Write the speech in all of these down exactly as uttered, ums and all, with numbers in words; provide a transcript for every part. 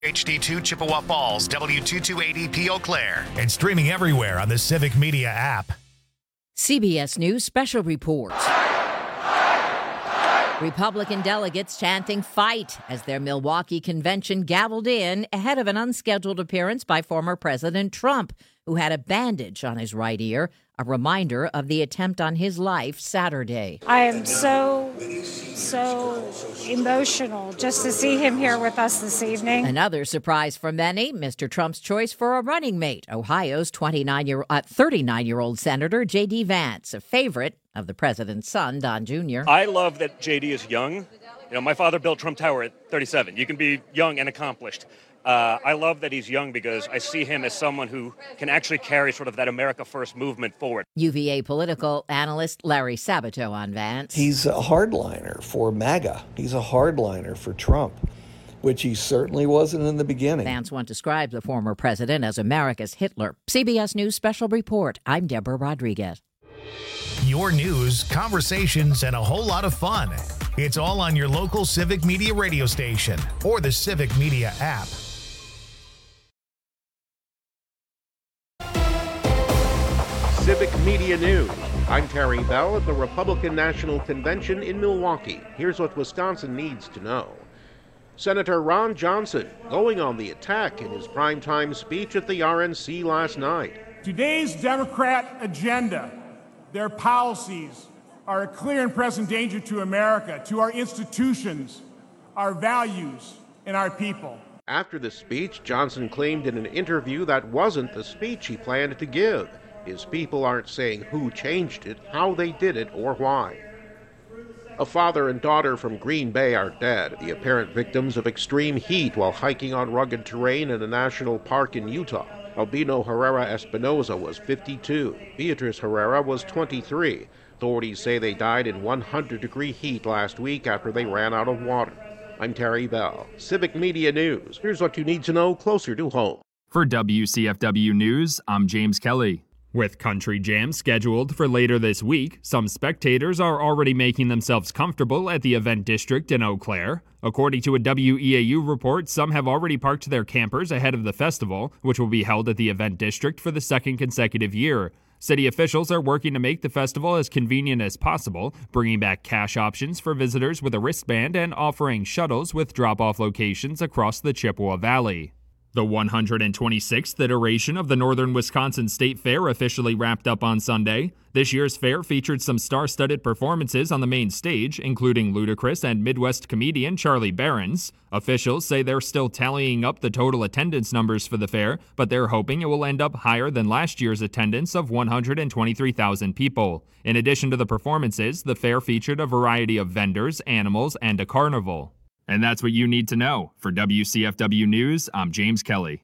H D two Chippewa Falls, W two two eighty P Eau Claire, and streaming everywhere on the Civic Media app. C B S News Special Report. Republican delegates chanting fight as their Milwaukee convention gavelled in ahead of an unscheduled appearance by former President Trump, who had a bandage on his right ear, a reminder of the attempt on his life Saturday. I am so, so emotional just to see him here with us this evening. Another surprise for many, Mister Trump's choice for a running mate, Ohio's twenty-nine-year, uh, thirty-nine-year-old Senator J D. Vance, a favorite of the president's son, Don Junior I love that J D is young. You know, my father built Trump Tower at thirty-seven. You can be young and accomplished. Uh, I love that he's young because I see him as someone who can actually carry sort of that America First movement forward. U V A political analyst Larry Sabato on Vance. He's a hardliner for MAGA. He's a hardliner for Trump, which he certainly wasn't in the beginning. Vance once described the former president as America's Hitler. C B S News Special Report. I'm Deborah Rodriguez. Your news, conversations, and a whole lot of fun. It's all on your local Civic Media radio station or the Civic Media app. Civic Media News. I'm Terry Bell at the Republican National Convention in Milwaukee. Here's what Wisconsin needs to know. Senator Ron Johnson going on the attack in his primetime speech at the R N C last night. Today's Democrat agenda, their policies, are a clear and present danger to America, to our institutions, our values, and our people. After the speech, Johnson claimed in an interview that wasn't the speech he planned to give. His people aren't saying who changed it, how they did it, or why. A father and daughter from Green Bay are dead, the apparent victims of extreme heat while hiking on rugged terrain in a national park in Utah. Albino Herrera Espinoza was fifty-two. Beatrice Herrera was twenty-three. Authorities say they died in one hundred degree heat last week after they ran out of water. I'm Terry Bell, Civic Media News. Here's what you need to know closer to home. For W C F W News, I'm James Kelly. With Country Jam scheduled for later this week, some spectators are already making themselves comfortable at the event district in Eau Claire. According to a W E A U report, some have already parked their campers ahead of the festival, which will be held at the event district for the second consecutive year. City officials are working to make the festival as convenient as possible, bringing back cash options for visitors with a wristband and offering shuttles with drop-off locations across the Chippewa Valley. The one hundred twenty-sixth iteration of the Northern Wisconsin State Fair officially wrapped up on Sunday. This year's fair featured some star-studded performances on the main stage, including Ludacris and Midwest comedian Charlie Berens. Officials say they're still tallying up the total attendance numbers for the fair, but they're hoping it will end up higher than last year's attendance of one hundred twenty-three thousand people. In addition to the performances, the fair featured a variety of vendors, animals, and a carnival. And that's what you need to know. For W C F W News, I'm James Kelly.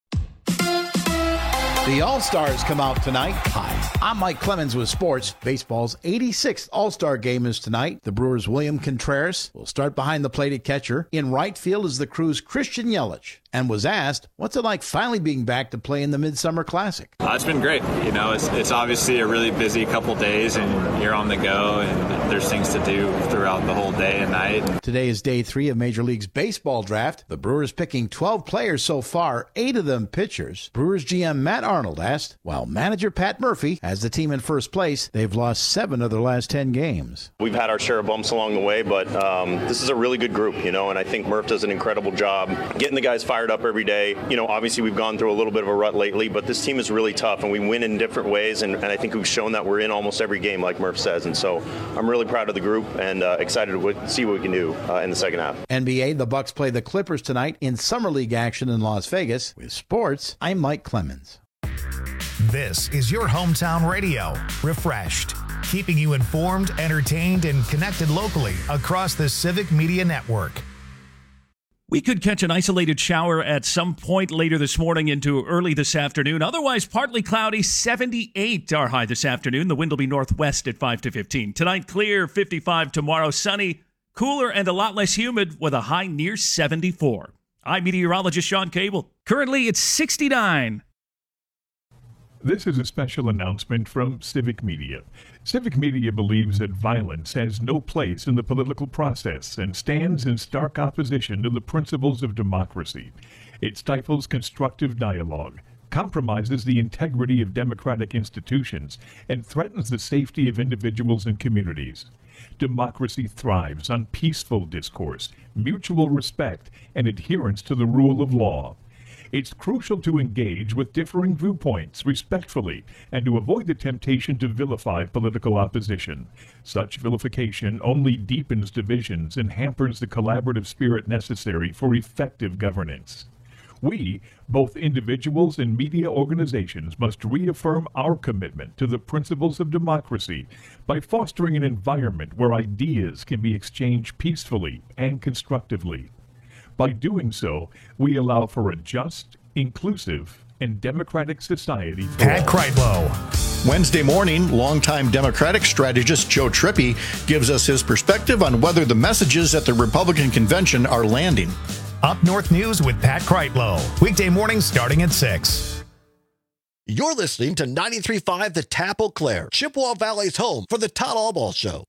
The All-Stars come out tonight. Hi, I'm Mike Clemens with sports. Baseball's eighty-sixth All-Star game is tonight. The Brewers' William Contreras will start behind the plate at catcher. In right field is the Crew's Christian Yelich, and was asked, what's it like finally being back to play in the Midsummer Classic? Uh, it's been great. You know, it's, it's obviously a really busy couple days, and you're on the go, and there's things to do throughout the whole day and night. Today is day three of Major League's baseball draft. The Brewers picking twelve players so far, eight of them pitchers. Brewers G M Matt Arnold asked, while manager Pat Murphy has the team in first place, they've lost seven of their last ten games. We've had our share of bumps along the way, but um, this is a really good group, you know, and I think Murph does an incredible job getting the guys fired up every day. You know, obviously we've gone through a little bit of a rut lately, but this team is really tough, and we win in different ways, and, and I think we've shown that we're in almost every game, like Murph says, and so I'm really proud of the group and uh, excited to w- see what we can do uh, in the second half. N B A, the Bucks play the Clippers tonight in Summer League action in Las Vegas. With sports, I'm Mike Clemens. This is your hometown radio, Refreshed, keeping you informed, entertained, and connected locally across the Civic Media Network. We could catch an isolated shower at some point later this morning into early this afternoon. Otherwise, partly cloudy, seventy-eight our high this afternoon. The wind will be northwest at five to fifteen. Tonight, clear, fifty-five. Tomorrow, sunny, cooler, and a lot less humid with a high near seventy-four. I'm meteorologist Sean Cable. Currently, it's sixty-nine. This is a special announcement from Civic Media. Civic Media believes that violence has no place in the political process and stands in stark opposition to the principles of democracy. It stifles constructive dialogue, compromises the integrity of democratic institutions, and threatens the safety of individuals and communities. Democracy thrives on peaceful discourse, mutual respect, and adherence to the rule of law. It's crucial to engage with differing viewpoints respectfully and to avoid the temptation to vilify political opposition. Such vilification only deepens divisions and hampers the collaborative spirit necessary for effective governance. We, both individuals and media organizations, must reaffirm our commitment to the principles of democracy by fostering an environment where ideas can be exchanged peacefully and constructively. By doing so, we allow for a just, inclusive, and democratic society for Pat all. Kreitlow. Wednesday morning, longtime Democratic strategist Joe Trippi gives us his perspective on whether the messages at the Republican convention are landing. Up North News with Pat Kreitlow. Weekday mornings starting at six. You're listening to ninety-three point five The Tap Eau Claire, Chippewa Valley's home for the Todd Allball Show.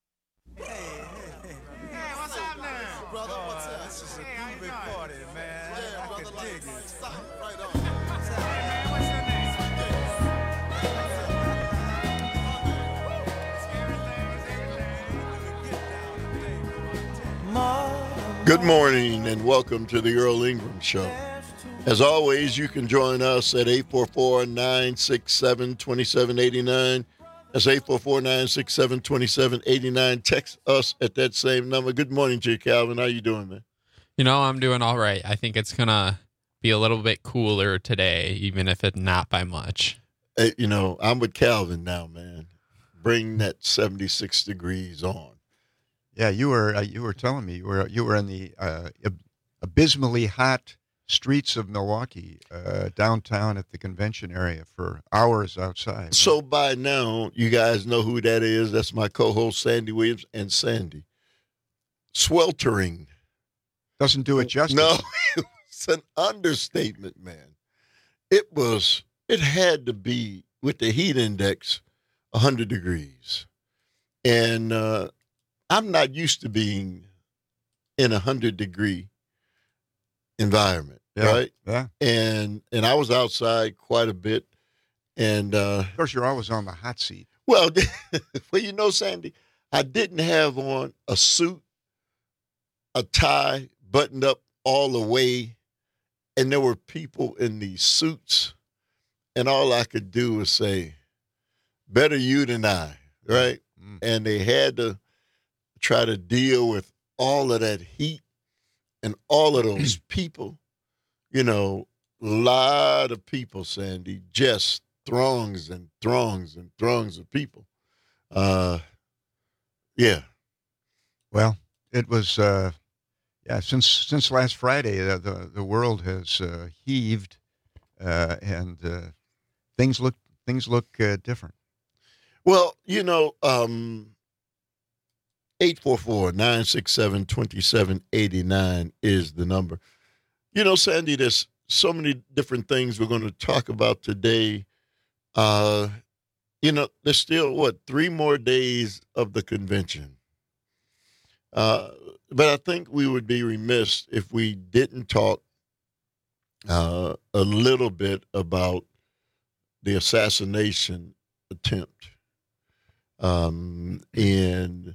Good morning and welcome to the Earl Ingram Show. As always, you can join us at eight four four, nine six seven, two seven eight nine. That's eight four four, nine six seven, two seven eight nine. Text us at that same number. Good morning to you, Calvin. How you doing, man? You know, I'm doing all right. I think it's going to be a little bit cooler today, even if it's not by much. Hey, you know, I'm with Calvin now, man. Bring that seventy-six degrees on. Yeah, you were uh, you were telling me you were you were in the uh, ab- abysmally hot streets of Milwaukee, uh, downtown at the convention area for hours outside. So by now, you guys know who that is. That's my co-host Sandy Williams and Sandy. Sweltering doesn't do it justice. No, it's an understatement, man. It was. It had to be with the heat index, one hundred degrees, and. Uh, I'm not used to being in a hundred degree environment, yeah, right? Yeah. And and I was outside quite a bit, and uh, of course you're always on the hot seat. Well, well, you know, Sandy, I didn't have on a suit, a tie, buttoned up all the way, and there were people in these suits, and all I could do was say, "Better you than I," right? Mm. And they had to try to deal with all of that heat and all of those people, you know, a lot of people, Sandy, just throngs and throngs and throngs of people. Uh, yeah. Well, it was, uh, yeah, since since last Friday, uh, the, the world has uh, heaved uh, and uh, things look, things look uh, different. Well, you know, um, eight four four, nine six seven, two seven eight nine is the number. You know, Sandy, there's so many different things we're going to talk about today. Uh, you know, there's still, what, three more days of the convention. Uh, but I think we would be remiss if we didn't talk uh, a little bit about the assassination attempt. Um, and...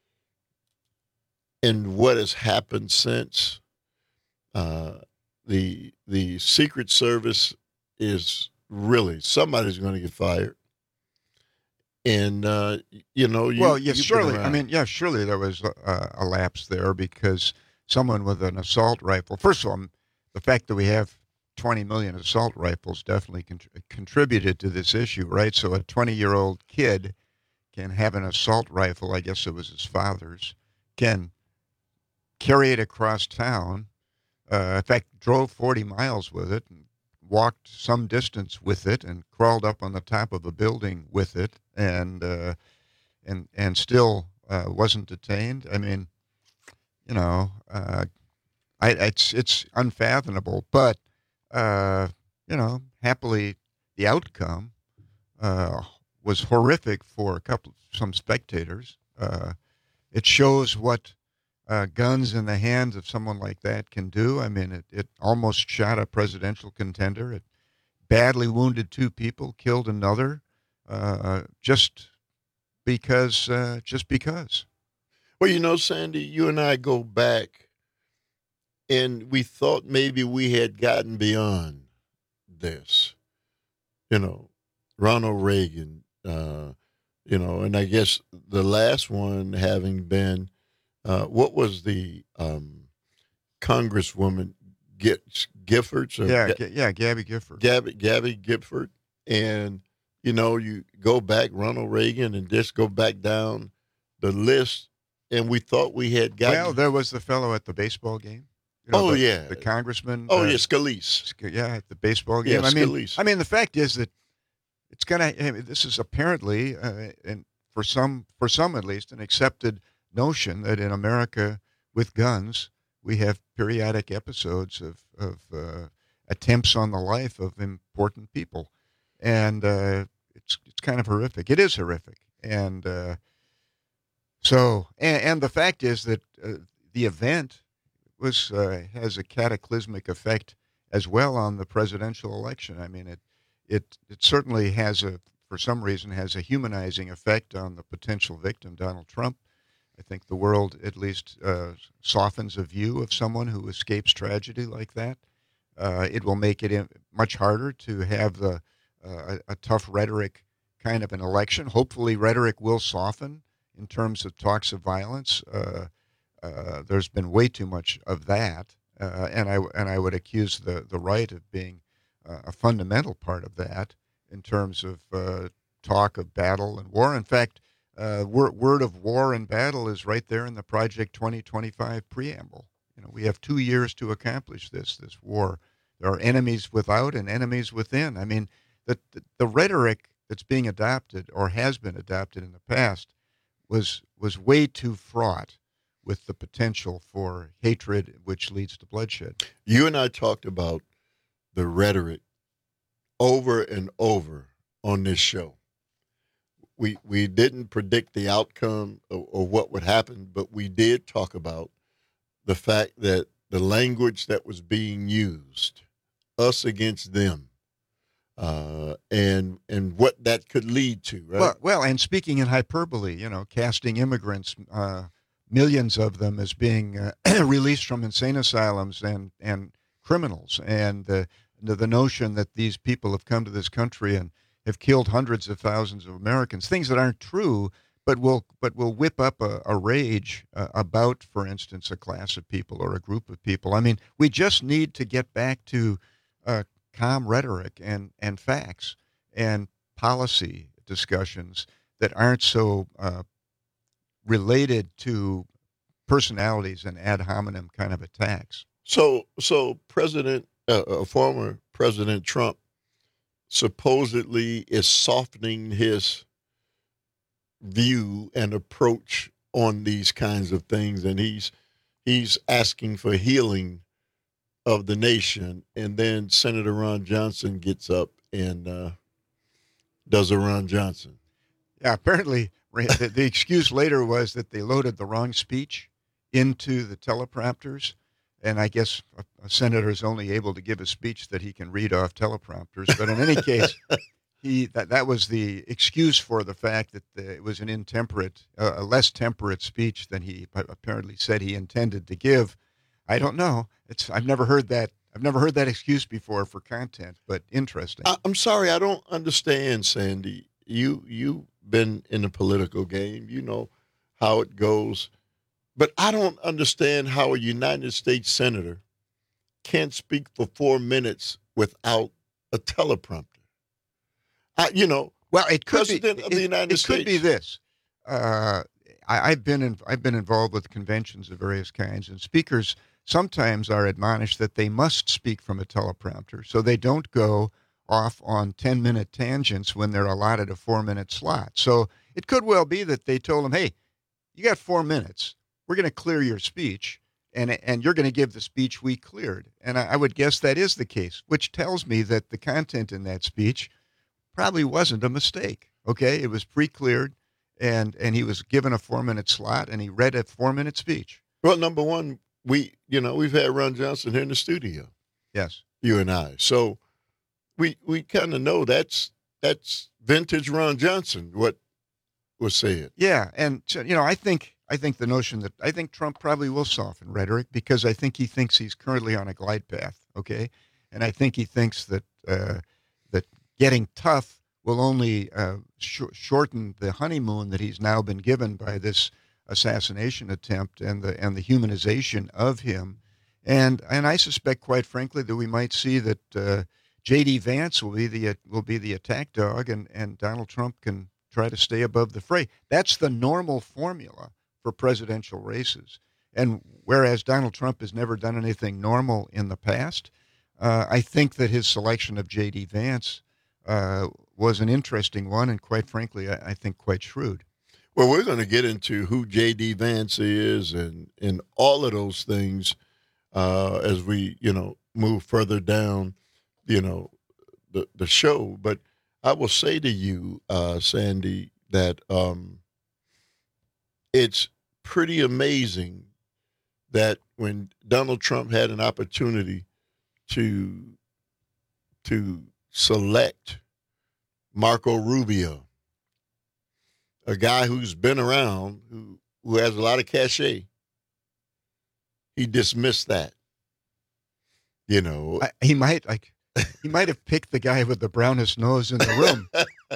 And what has happened since, uh, the the Secret Service is really, somebody's going to get fired. And, uh, you know, you, well, yeah, you've surely, been I mean, yeah, surely there was a, a lapse there because someone with an assault rifle, first of all, the fact that we have twenty million assault rifles definitely con- contributed to this issue, right? So a twenty-year-old kid can have an assault rifle, I guess it was his father's, can carry it across town, uh, in fact, drove forty miles with it, and walked some distance with it, and crawled up on the top of a building with it, and uh, and and still uh, wasn't detained. I mean, you know, uh, I, it's it's unfathomable, but uh, you know, happily, the outcome uh, was horrific for a couple, some spectators. Uh, it shows what uh, guns in the hands of someone like that can do. I mean, it, it almost shot a presidential contender. It badly wounded two people, killed another, uh, just because, uh, just because. Well, you know, Sandy, you and I go back, and we thought maybe we had gotten beyond this. You know, Ronald Reagan, uh, you know, and I guess the last one having been, uh, what was the um, Congresswoman Giffords? Or Yeah, Ga- yeah, Gabby Gifford. Gabby, Gabby Gifford. And, you know, you go back, Ronald Reagan, and just go back down the list, and we thought we had gotten. Well, there was the fellow at the baseball game. You know, oh, the, yeah. The congressman. Oh, uh, yeah, Scalise. Yeah, at the baseball game. Yeah, I mean, Scalise. I mean, the fact is that it's going to, I mean, this is apparently, uh, and for some, for some at least, an accepted notion that in America with guns, we have periodic episodes of, of uh, attempts on the life of important people. And uh, it's it's kind of horrific. It is horrific. And uh, so, and, and the fact is that uh, the event was uh, has a cataclysmic effect as well on the presidential election. I mean, it it it certainly has a, for some reason, has a humanizing effect on the potential victim, Donald Trump. I think the world at least uh, softens a view of someone who escapes tragedy like that. Uh, it will make it much harder to have the uh, a, a tough rhetoric kind of an election. Hopefully, rhetoric will soften in terms of talks of violence. Uh, uh, there's been way too much of that, uh, and I and I would accuse the the right of being uh, a fundamental part of that in terms of uh, talk of battle and war. In fact, uh, word, word of war and battle is right there in the Project twenty twenty-five preamble. You know, we have two years to accomplish this this war. There are enemies without and enemies within. I mean, the, the the rhetoric that's being adopted or has been adopted in the past was was way too fraught with the potential for hatred, which leads to bloodshed. You and I talked about the rhetoric over and over on this show. We we didn't predict the outcome or, or what would happen, but we did talk about the fact that the language that was being used, us against them, uh, and and what that could lead to, right? Well, well, and speaking in hyperbole, you know, casting immigrants, uh, millions of them, as being uh, released from insane asylums and, and criminals, and uh, the, the notion that these people have come to this country and have killed hundreds of thousands of Americans, things that aren't true, but will but will whip up a, a rage uh, about, for instance, a class of people or a group of people. I mean, we just need to get back to uh, calm rhetoric and, and facts and policy discussions that aren't so uh, related to personalities and ad hominem kind of attacks. So, so President, uh, uh, former President Trump, supposedly is softening his view and approach on these kinds of things, and he's he's asking for healing of the nation. And then Senator Ron Johnson gets up and uh, does a Ron Johnson. Yeah, apparently the, the excuse later was that they loaded the wrong speech into the teleprompters. And I guess a, a senator is only able to give a speech that he can read off teleprompters. But in any case, he that, that was the excuse for the fact that the, it was an intemperate, uh, a less temperate speech than he apparently said he intended to give. I don't know. It's I've never heard that. I've never heard that excuse before for content, but interesting. I, I'm sorry, I don't understand, Sandy. You you've been in the political game. You know how it goes. But I don't understand how a United States senator can't speak for four minutes without a teleprompter. I, you know, well, it could President be, of the it, United it States. It could be this. Uh, I, I've been in, I've been involved with conventions of various kinds, and speakers sometimes are admonished that they must speak from a teleprompter, so they don't go off on ten-minute tangents when they're allotted a four-minute slot. So it could well be that they told them, "Hey, you got four minutes. We're going to clear your speech, and and you're going to give the speech we cleared." And I, I would guess that is the case, which tells me that the content in that speech probably wasn't a mistake. Okay, it was pre-cleared, and and he was given a four-minute slot, and he read a four-minute speech. Well, number one, we, you know, we've had Ron Johnson here in the studio. Yes. You and I. So we we kind of know that's that's vintage Ron Johnson, what was said. Yeah, and so, you know, I think I think the notion that I think Trump probably will soften rhetoric because I think he thinks he's currently on a glide path, okay? And I think he thinks that uh, that getting tough will only uh, sh- shorten the honeymoon that he's now been given by this assassination attempt and the and the humanization of him. And and I suspect, quite frankly, that we might see that uh, J D. Vance will be the will be the attack dog, and, and Donald Trump can try to stay above the fray. That's the normal formula for presidential races. And whereas Donald Trump has never done anything normal in the past, uh, I think that his selection of J D. Vance uh, was an interesting one, and quite frankly, I, I think quite shrewd. Well, we're going to get into who J D. Vance is and and all of those things. Uh, as we, you know, move further down, you know, the the show. But I will say to you, uh, Sandy, that um, it's pretty amazing that when Donald Trump had an opportunity to to select Marco Rubio, a guy who's been around, who who has a lot of cachet, he dismissed that. You know, I, he might like he might have picked the guy with the brownest nose in the room.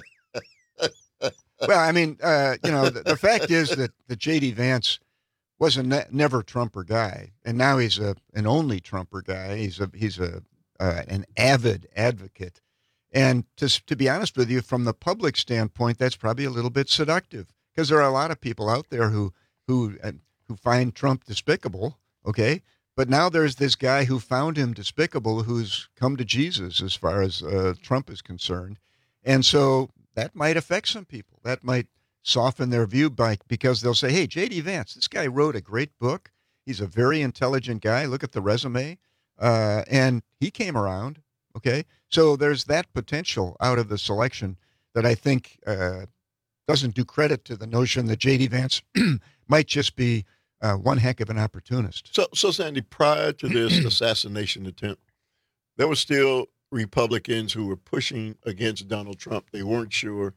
Well, I mean, uh, you know, the, the fact is that the J D. Vance was a ne- never Trumper guy, and now he's a an only Trumper guy. He's a he's a uh, an avid advocate, and to to be honest with you, from the public standpoint, that's probably a little bit seductive because there are a lot of people out there who who uh, who find Trump despicable. Okay, but now there's this guy who found him despicable, who's come to Jesus as far as uh, Trump is concerned, and so that might affect some people. That might soften their view by because they'll say, "Hey, J D. Vance, this guy wrote a great book. He's a very intelligent guy. Look at the resume, uh, and he came around." Okay, so there's that potential out of the selection that I think uh, doesn't do credit to the notion that J D. Vance might just be Uh, one heck of an opportunist. So, so Sandy, prior to this assassination attempt, there were still Republicans who were pushing against Donald Trump. They weren't sure.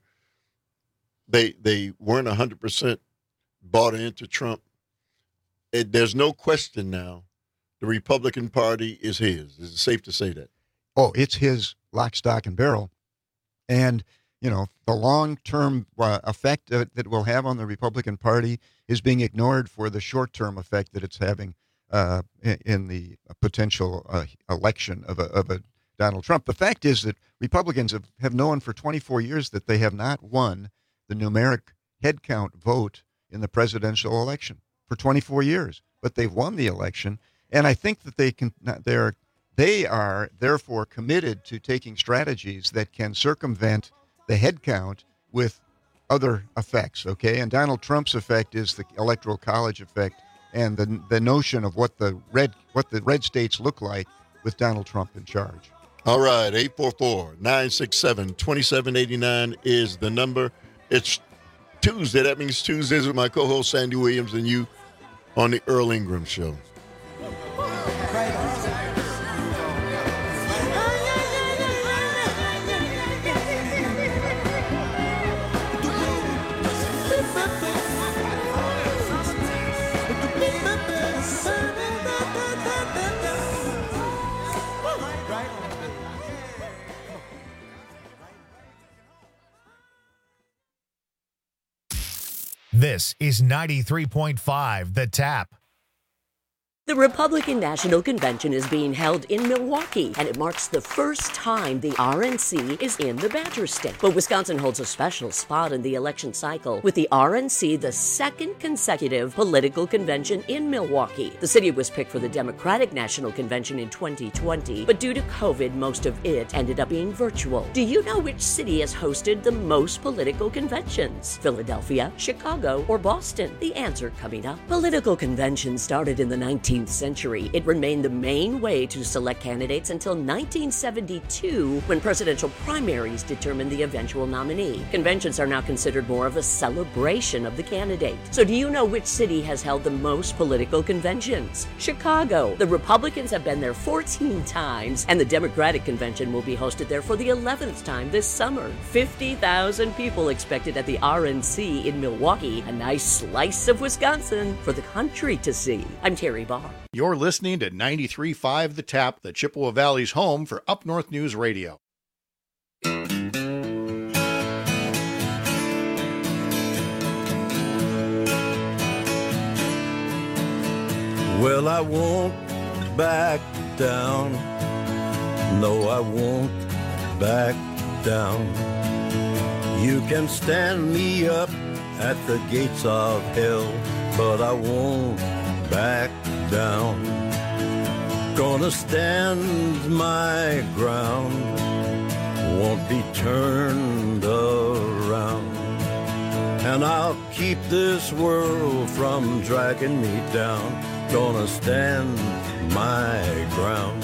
They they weren't one hundred percent bought into Trump. It, there's no question now the Republican Party is his. Is it safe to say that? Oh, it's his lock, stock, and barrel. And, you know, the long-term uh, effect uh, that it will have on the Republican Party is being ignored for the short-term effect that it's having uh, in, in the potential uh, election of a, of a Donald Trump. The fact is that Republicans have, have known for twenty-four years that they have not won the numeric head count vote in the presidential election for twenty-four years, but they've won the election. And I think that they can, they're, they are therefore committed to taking strategies that can circumvent the head count with other effects, okay? And Donald Trump's effect is the Electoral College effect and the the notion of what the red what the red states look like with Donald Trump in charge. All right, eight four four, nine six seven, two seven eight nine is the number. It's Tuesday. That means Tuesdays with my co-host Sandy Williams and you on the Earl Ingram Show. This is ninety-three point five The Tap. The Republican National Convention is being held in Milwaukee, and it marks the first time the R N C is in the Badger State. But Wisconsin holds a special spot in the election cycle, with the R N C the second consecutive political convention in Milwaukee. The city was picked for the Democratic National Convention in twenty twenty, but due to COVID, most of it ended up being virtual. Do you know which city has hosted the most political conventions? Philadelphia, Chicago, or Boston? The answer coming up. Political conventions started in the nineteen nineteenth century, it remained the main way to select candidates until nineteen seventy-two, when presidential primaries determined the eventual nominee. Conventions are now considered more of a celebration of the candidate. So do you know which city has held the most political conventions? Chicago. The Republicans have been there fourteen times, and the Democratic convention will be hosted there for the eleventh time this summer. fifty thousand people expected at the R N C in Milwaukee, a nice slice of Wisconsin for the country to see. I'm Terry Barr. You're listening to ninety-three point five The Tap, the Chippewa Valley's home for Up North News Radio. Well, I won't back down. No, I won't back down. You can stand me up at the gates of hell, but I won't back down. Gonna stand my ground, won't be turned around. And I'll keep this world from dragging me down. Gonna stand my ground,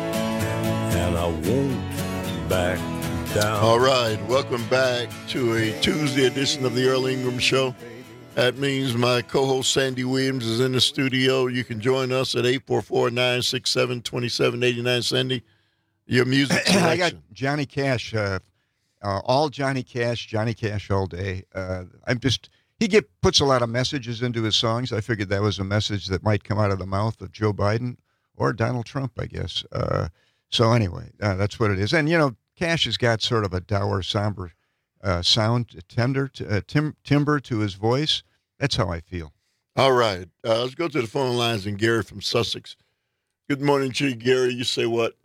and I won't back down. All right, welcome back to a Tuesday edition of the Earl Ingram Show. That means my co-host Sandy Williams is in the studio. You can join us at eight four four, nine six seven, two seven eight nine. Sandy, your music selection. I got Johnny Cash, uh, uh, all Johnny Cash, Johnny Cash all day. Uh, I'm just, he get puts a lot of messages into his songs. I figured that was a message that might come out of the mouth of Joe Biden or Donald Trump, I guess. Uh, so anyway, uh, that's what it is. And, you know, Cash has got sort of a dour, somber uh, sound, tender, to, uh, tim- timber to his voice. That's how I feel. All right. Uh, let's go to the phone lines and Gary from Sussex. Good morning to you, Gary. You say what?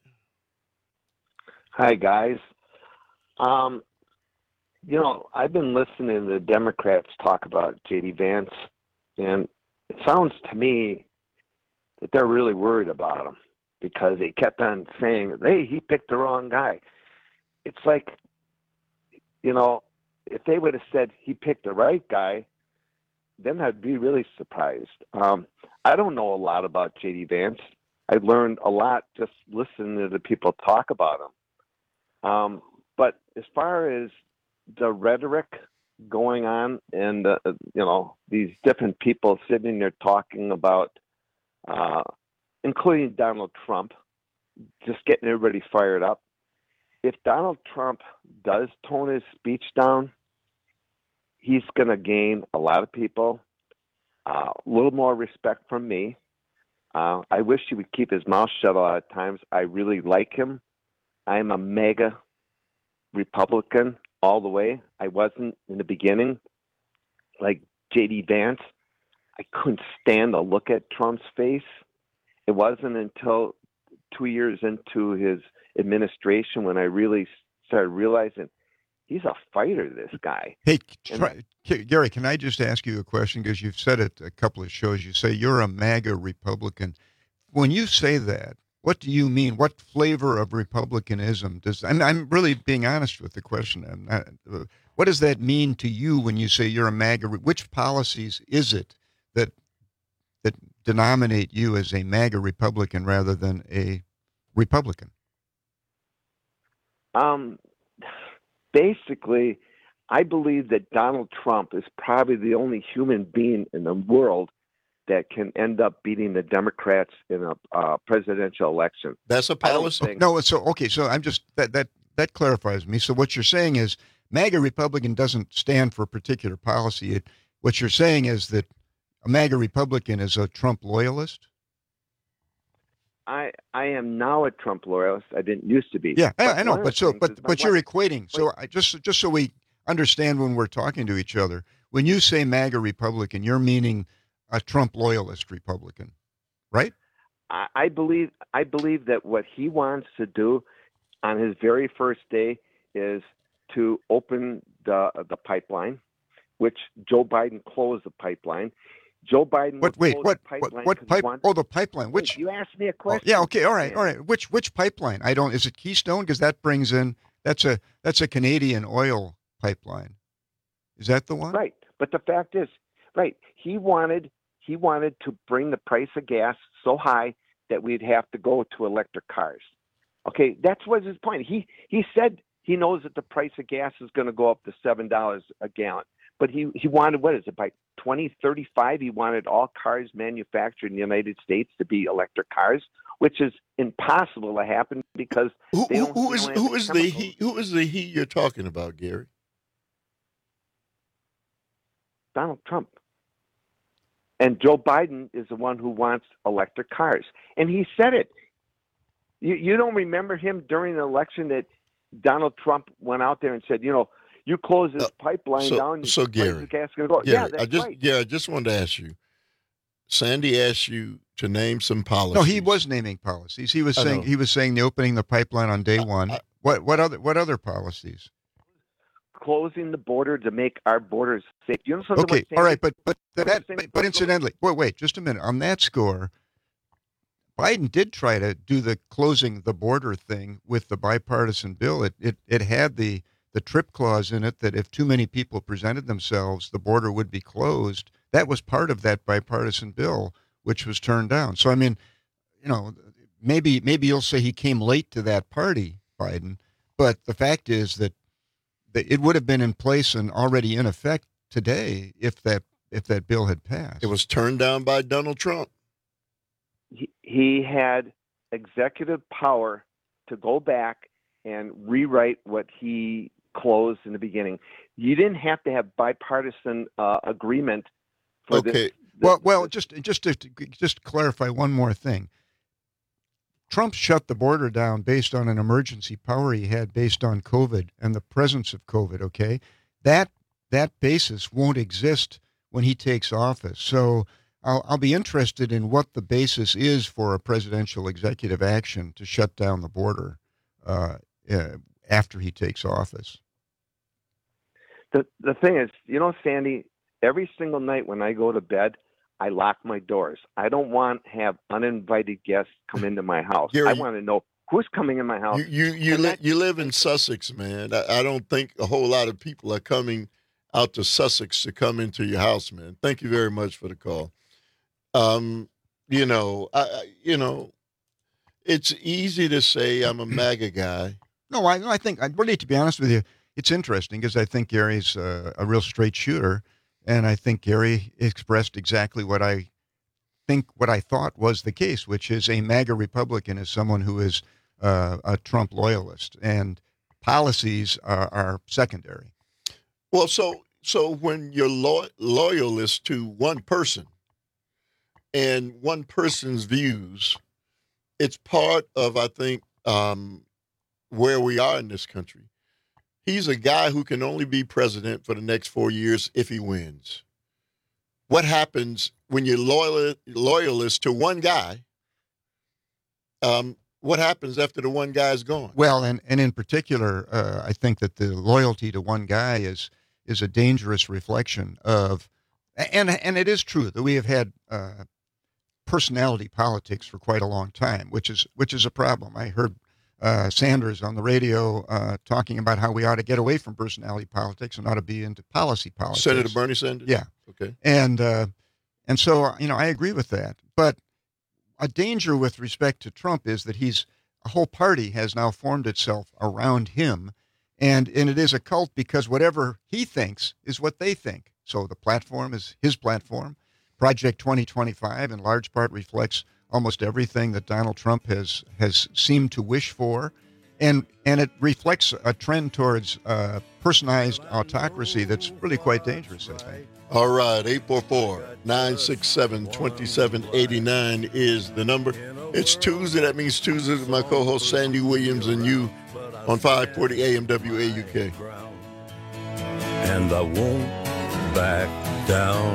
Hi, guys. Um, you know, I've been listening to the Democrats talk about J D Vance, and it sounds to me that they're really worried about him because they kept on saying, hey, he picked the wrong guy. It's like, you know, if they would have said he picked the right guy, then I'd be really surprised. Um, I don't know a lot about J D Vance. I learned a lot just listening to the people talk about him. Um, but as far as the rhetoric going on and, uh, you know, these different people sitting there talking about, uh, including Donald Trump, just getting everybody fired up. If Donald Trump does tone his speech down, he's going to gain a lot of people, uh, a little more respect from me. Uh, I wish he would keep his mouth shut a lot of times. I really like him. I'm a mega Republican all the way. I wasn't in the beginning. Like J D Vance, I couldn't stand to look at Trump's face. It wasn't until two years into his administration when I really started realizing he's a fighter, this guy. Hey, try, Gary, can I just ask you a question? Because you've said it a couple of shows. You say you're a MAGA Republican. When you say that, what do you mean? What flavor of Republicanism does? I'm, I'm really being honest with the question. I'm not, uh, what does that mean to you when you say you're a MAGA? Which policies is it that that denominate you as a MAGA Republican rather than a Republican? Um, basically, I believe that Donald Trump is probably the only human being in the world that can end up beating the Democrats in a uh, presidential election. That's a policy. No, so okay, so I'm just that that that clarifies me. So what you're saying is MAGA Republican doesn't stand for a particular policy. It, what you're saying is that a MAGA Republican is a Trump loyalist? I I am now a Trump loyalist. I didn't used to be. Yeah, I, I know, but so but but you're equating. So I just just so we understand when we're talking to each other, when you say MAGA Republican, you're meaning a Trump loyalist Republican, right? I, I believe I believe that what he wants to do on his very first day is to open the the pipeline, which Joe Biden closed the pipeline. Joe Biden. What? Wait. What? What? What pipe? Oh, the pipeline. Which? Wait, you asked me a question. Oh, yeah. Okay. All right. All right. Which? Which pipeline? I don't. Is it Keystone? Because that brings in. That's a. That's a Canadian oil pipeline. Is that the one? Right. But the fact is, right. He wanted he wanted to bring the price of gas so high that we'd have to go to electric cars. Okay, that's was his point. He he said he knows that the price of gas is going to go up to seven dollars a gallon. But he, he wanted, what is it, by twenty thirty-five, he wanted all cars manufactured in the United States to be electric cars, which is impossible to happen because who, they don't, who they is don't have who is the chemicals. he who is the he you're talking about, Gary? Donald Trump. And Joe Biden is the one who wants electric cars. And he said it. You, you don't remember him during the election that Donald Trump went out there and said, you know, you close this pipeline so, down. So Gary, the gas is going to go. Gary, Yeah, that's I just right. yeah, I just wanted to ask you. Sandy asked you to name some policies. No, he was naming policies. He was I saying know. he was saying the opening the pipeline on day one. I, what what other what other policies? Closing the border to make our borders safe. You know something Okay, about all right, but but What that you're saying but, but about- incidentally, wait wait just a minute on that score. Biden did try to do the closing the border thing with the bipartisan bill. It it it had the the trip clause in it that if too many people presented themselves, the border would be closed. That was part of that bipartisan bill, which was turned down. So I mean, you know, maybe maybe you'll say he came late to that party, Biden, but the fact is that, that it would have been in place and already in effect today if that if that bill had passed. It was turned down by Donald Trump. he, he had executive power to go back and rewrite what he closed in the beginning. You didn't have to have bipartisan uh, agreement for Okay. this. Well, well, just just to just clarify one more thing. Trump shut the border down based on an emergency power he had based on COVID and the presence of COVID. Okay, that that basis won't exist when he takes office. So I'll I'll be interested in what the basis is for a presidential executive action to shut down the border uh, uh, after he takes office. The the thing is, you know, Sandy, every single night when I go to bed, I lock my doors. I don't want to have uninvited guests come into my house. Gary, I want to know who's coming in my house. You you you, li- you live in Sussex, man. I, I don't think a whole lot of people are coming out to Sussex to come into your house, man. Thank you very much for the call. Um, you know, I, I you know, it's easy to say I'm a MAGA guy. No, I I think I really, to be honest with you, it's interesting because I think Gary's uh, a real straight shooter, and I think Gary expressed exactly what I think, what I thought was the case, which is a MAGA Republican is someone who is uh, a Trump loyalist, and policies are, are secondary. Well, so so when you're lo- loyalist to one person and one person's views, it's part of, I think, um, where we are in this country. He's a guy who can only be president for the next four years if he wins. What happens when you're loyal, loyalist to one guy? Um, what happens after the one guy is gone? Well, and, and in particular, uh, I think that the loyalty to one guy is is a dangerous reflection of, and and it is true that we have had uh, personality politics for quite a long time, which is which is a problem. I heard uh, Sanders on the radio uh, talking about how we ought to get away from personality politics and ought to be into policy politics. Senator Bernie Sanders? Yeah. Okay. And uh, and so, you know, I agree with that. But a danger with respect to Trump is that he's a whole party has now formed itself around him. And, and it is a cult because whatever he thinks is what they think. So the platform is his platform. Project twenty twenty-five in large part reflects almost everything that Donald Trump has has seemed to wish for. And and it reflects a trend towards uh, personalized autocracy that's really quite dangerous, I think. All right, eight four four, nine six seven, two seven eight nine is the number. It's Tuesday. That means Tuesday with my co-host Sandy Williams and you on five forty A M W A U K. And I won't back down.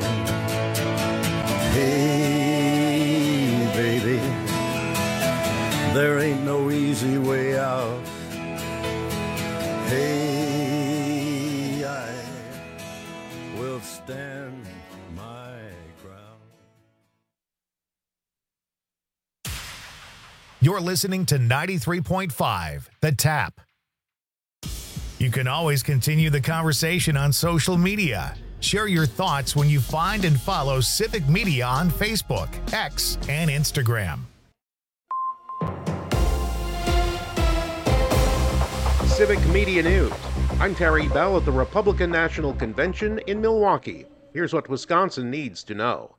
Hey, baby, there ain't no easy way out. Hey, I will stand my ground. You're listening to ninety-three point five, The Tap. You can always continue the conversation on social media. Share your thoughts when you find and follow Civic Media on Facebook, X, and Instagram. Civic Media News. I'm Terry Bell at the Republican National Convention in Milwaukee. Here's what Wisconsin needs to know.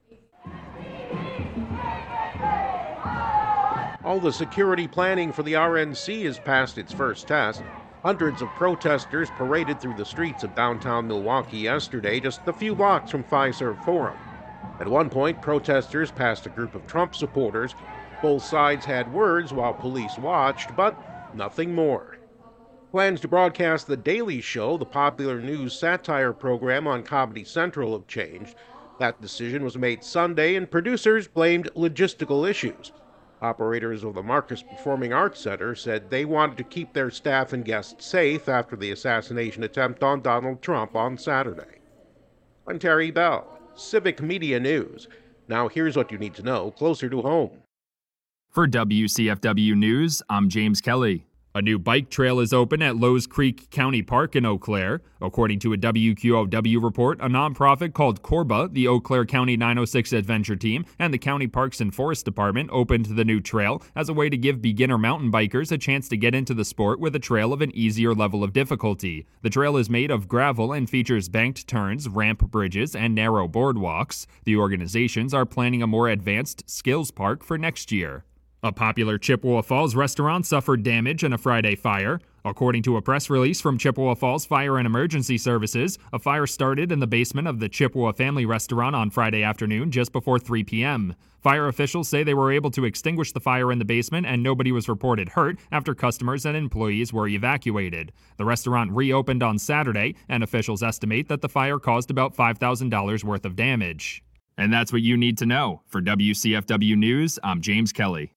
All the security planning for the R N C has passed its first test. Hundreds of protesters paraded through the streets of downtown Milwaukee yesterday, just a few blocks from Fiserv Forum. At one point, protesters passed a group of Trump supporters. Both sides had words while police watched, but nothing more. Plans to broadcast The Daily Show, the popular news satire program on Comedy Central, have changed. That decision was made Sunday, and producers blamed logistical issues. Operators of the Marcus Performing Arts Center said they wanted to keep their staff and guests safe after the assassination attempt on Donald Trump on Saturday. I'm Terry Bell, Civic Media News. Now here's what you need to know closer to home. For W C F W News, I'm James Kelly. A new bike trail is open at Lowe's Creek County Park in Eau Claire. According to a W Q O W report, a nonprofit called Corba, the Eau Claire County nine oh six Adventure Team, and the County Parks and Forest Department opened the new trail as a way to give beginner mountain bikers a chance to get into the sport with a trail of an easier level of difficulty. The trail is made of gravel and features banked turns, ramp bridges, and narrow boardwalks. The organizations are planning a more advanced skills park for next year. A popular Chippewa Falls restaurant suffered damage in a Friday fire. According to a press release from Chippewa Falls Fire and Emergency Services, a fire started in the basement of the Chippewa Family Restaurant on Friday afternoon just before three p.m. Fire officials say they were able to extinguish the fire in the basement and nobody was reported hurt after customers and employees were evacuated. The restaurant reopened on Saturday, and officials estimate that the fire caused about five thousand dollars worth of damage. And that's what you need to know. For W C F W News, I'm James Kelly.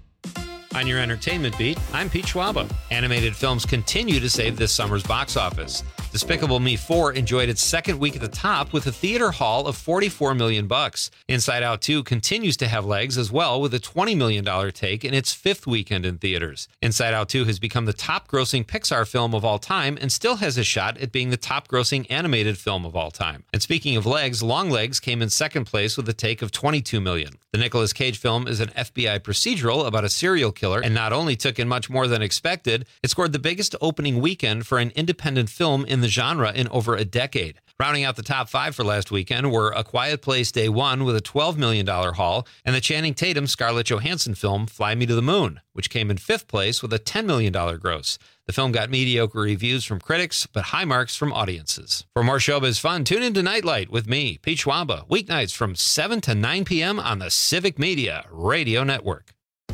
On your entertainment beat, I'm Pete Schwaba. Animated films continue to save this summer's box office. Despicable Me four enjoyed its second week at the top with a theater haul of forty-four million bucks. Inside Out two continues to have legs as well with a twenty million dollars take in its fifth weekend in theaters. Inside Out two has become the top-grossing Pixar film of all time and still has a shot at being the top-grossing animated film of all time. And speaking of legs, Longlegs came in second place with a take of twenty-two million dollars. The Nicolas Cage film is an F B I procedural about a serial killer and not only took in much more than expected, it scored the biggest opening weekend for an independent film in the genre in over a decade. Rounding out the top five for last weekend were A Quiet Place Day One with a twelve million dollars haul and the Channing Tatum Scarlett Johansson film Fly Me to the Moon, which came in fifth place with a ten million dollars gross. The film got mediocre reviews from critics, but high marks from audiences. For more showbiz fun, tune into Nightlight with me, Pete Schwaba, weeknights from seven to nine p.m. on the Civic Media Radio Network.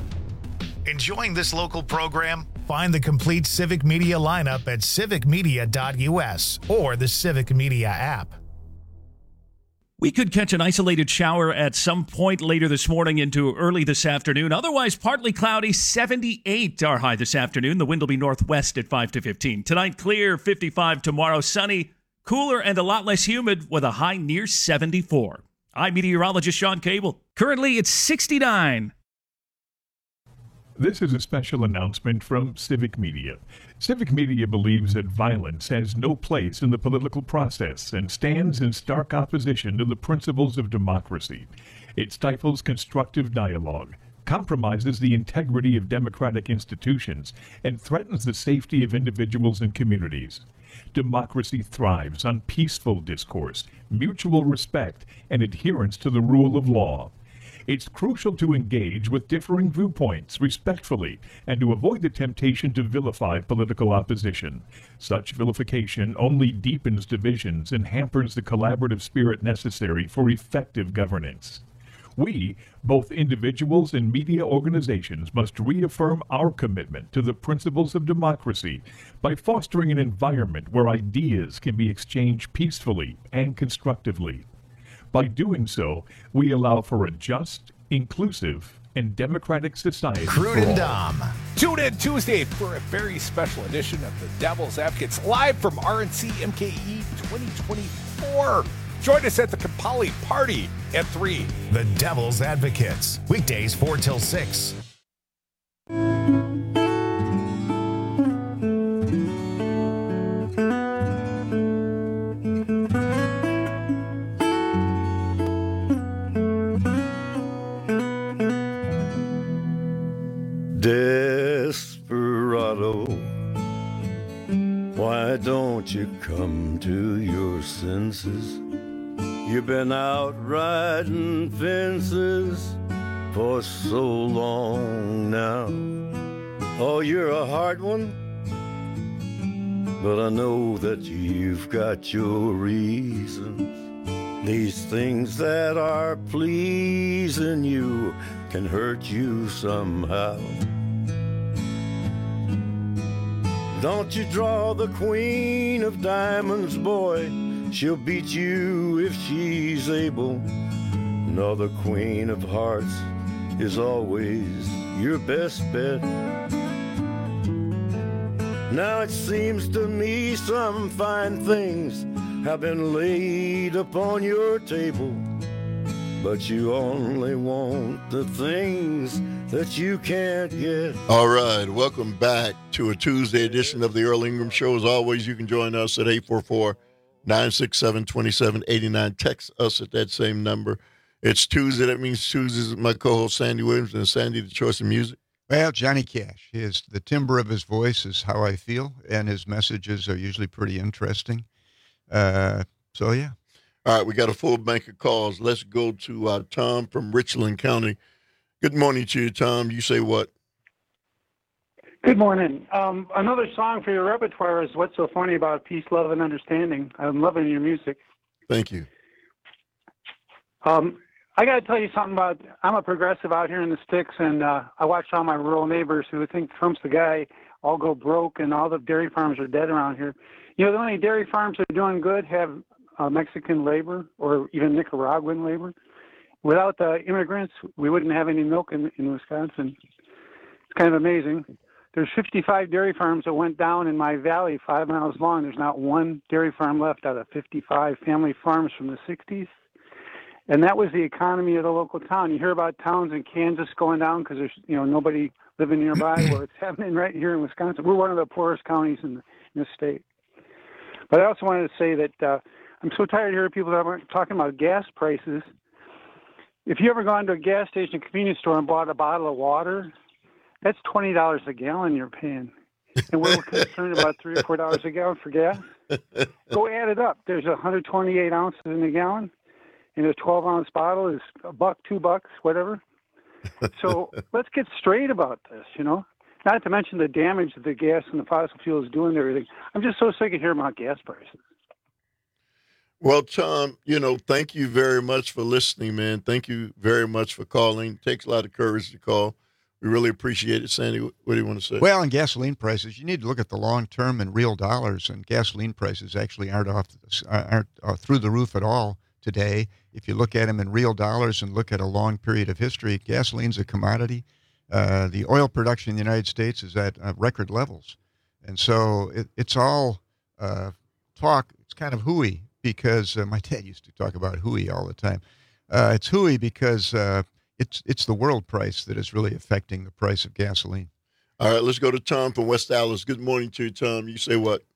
Enjoying this local program? Find the complete Civic Media lineup at civic media dot u s or the Civic Media app. We could catch an isolated shower at some point later this morning into early this afternoon. Otherwise, partly cloudy, seventy-eight our high this afternoon. The wind will be northwest at five to fifteen. Tonight, clear, fifty-five. Tomorrow, sunny, cooler, and a lot less humid with a high near seventy-four. I'm meteorologist Sean Cable. Currently, it's sixty-nine. This is a special announcement from Civic Media. Civic Media believes that violence has no place in the political process and stands in stark opposition to the principles of democracy. It stifles constructive dialogue, compromises the integrity of democratic institutions, and threatens the safety of individuals and communities. Democracy thrives on peaceful discourse, mutual respect, and adherence to the rule of law. It's crucial to engage with differing viewpoints respectfully and to avoid the temptation to vilify political opposition. Such vilification only deepens divisions and hampers the collaborative spirit necessary for effective governance. We, both individuals and media organizations, must reaffirm our commitment to the principles of democracy by fostering an environment where ideas can be exchanged peacefully and constructively. By doing so, we allow for a just, inclusive, and democratic society. Crude and Dom. Tune in Tuesday for a very special edition of the Devil's Advocates live from R N C M K E twenty twenty-four. Join us at the Kapali Party at three. The Devil's Advocates, weekdays four till six. Why don't you come to your senses? You've been out riding fences for so long now. Oh, you're a hard one, but I know that you've got your reasons. These things that are pleasing you can hurt you somehow. Don't you draw the queen of diamonds, boy. She'll beat you if she's able. No, the queen of hearts is always your best bet. Now it seems to me some fine things have been laid upon your table, but you only want the things that you can't get. All right, welcome back to a Tuesday edition of the Earl Ingram Show. As always, you can join us at eight four four, nine six seven, two seven eight nine. Text us at that same number. It's Tuesday. That means Tuesdays with my co-host Sandy Williams. And Sandy, the choice of music. Well, Johnny Cash. His, the timbre of his voice is how I feel, and his messages are usually pretty interesting. Uh, so, yeah. All right, we got a full bank of calls. Let's go to uh, Tom from Richland County. Good morning to you, Tom. You say what? Good morning. Um, another song for your repertoire is What's So Funny About Peace, Love, and Understanding. I'm loving your music. Thank you. Um, I got to tell you something about, I'm a progressive out here in the sticks, and uh, I watch all my rural neighbors who think Trump's the guy, all go broke, and all the dairy farms are dead around here. You know, the only dairy farms that are doing good have uh, Mexican labor or even Nicaraguan labor. Without the immigrants, we wouldn't have any milk in, in Wisconsin. It's kind of amazing. There's fifty-five dairy farms that went down in my valley, five miles long. There's not one dairy farm left out of fifty-five family farms from the sixties. And that was the economy of the local town. You hear about towns in Kansas going down because there's, you know, nobody living nearby. Well, it's happening right here in Wisconsin. We're one of the poorest counties in the, in the state. But I also wanted to say that uh, I'm so tired of hearing people that aren't talking about gas prices. If you ever gone to a gas station, convenience store, and bought a bottle of water, that's twenty dollars a gallon you're paying. And we're concerned about three or four dollars a gallon for gas. Go add it up. There's one hundred twenty-eight ounces in a gallon, and a twelve ounce bottle is a buck, two bucks, whatever. So let's get straight about this, you know. Not to mention the damage that the gas and the fossil fuel is doing to everything. I'm just so sick of hearing about gas prices. Well, Tom, you know, thank you very much for listening, man. Thank you very much for calling. It takes a lot of courage to call. We really appreciate it. Sandy, what do you want to say? Well, on gasoline prices, you need to look at the long term in real dollars, and gasoline prices actually aren't off aren't uh, through the roof at all today. If you look at them in real dollars and look at a long period of history, gasoline's a commodity. Uh, the oil production in the United States is at uh, record levels. And so it, it's all uh, talk. It's kind of hooey because uh, my dad used to talk about hooey all the time. Uh, it's hooey because uh, it's it's the world price that is really affecting the price of gasoline. All right, let's go to Tom from West Dallas. Good morning to you, Tom. You say what?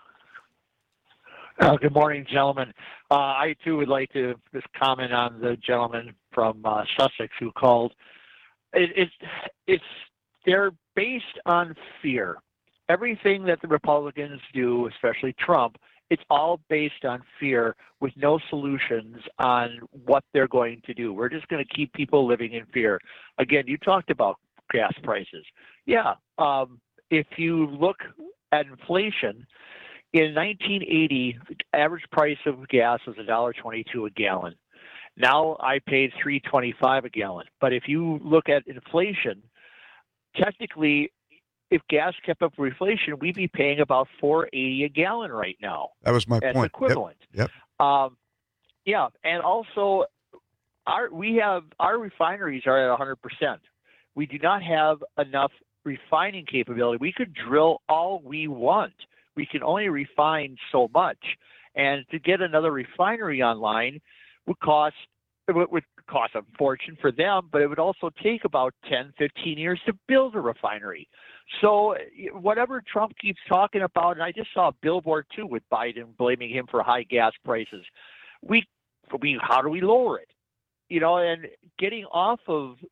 Uh, good morning, gentlemen. Uh, I, too, would like to just comment on the gentleman from uh, Sussex who called. It, it's, it's, they're based on fear. Everything that the Republicans do, especially Trump, it's all based on fear with no solutions on what they're going to do. We're just going to keep people living in fear. Again, you talked about gas prices. Yeah, um, if you look at inflation, in nineteen eighty, the average price of gas was one dollar and twenty-two cents a gallon. Now I paid three dollars and twenty-five cents a gallon. But if you look at inflation, technically, if gas kept up with inflation, we'd be paying about four dollars and eighty cents a gallon right now. That was my as point. Equivalent. Yep. yep. Um, yeah, and also, our we have our refineries are at one hundred percent. We do not have enough refining capability. We could drill all we want. We can only refine so much, and to get another refinery online would cost it would cost a fortune for them, but it would also take about ten, fifteen years to build a refinery. So whatever Trump keeps talking about, and I just saw a billboard too with Biden blaming him for high gas prices. We, we how do we lower it? You know, and getting off of